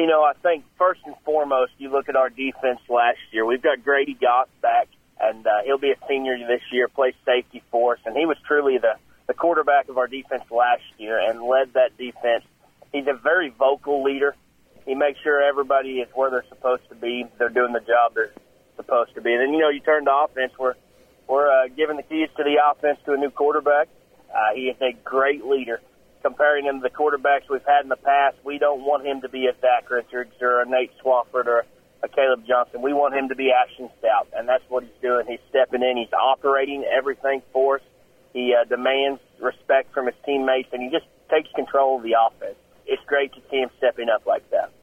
I think first and foremost, you look at our defense last year. We've got Grady Goss back, and he'll be a senior this year, plays safety for us, and he was truly the quarterback of our defense last year and led that defense. He's a very vocal leader. He makes sure everybody is where they're supposed to be. They're doing the job they're supposed to be. And then, you turn to offense. We're giving the keys to the offense to a new quarterback. He is a great leader. Comparing him to the quarterbacks we've had in the past, we don't want him to be a Zach Richards or a Nate Swafford or a Caleb Johnson. We want him to be Ashton Stout, and that's what he's doing. He's stepping in. He's operating everything for us. He demands respect from his teammates, and he just takes control of the offense. It's great to see him stepping up like that.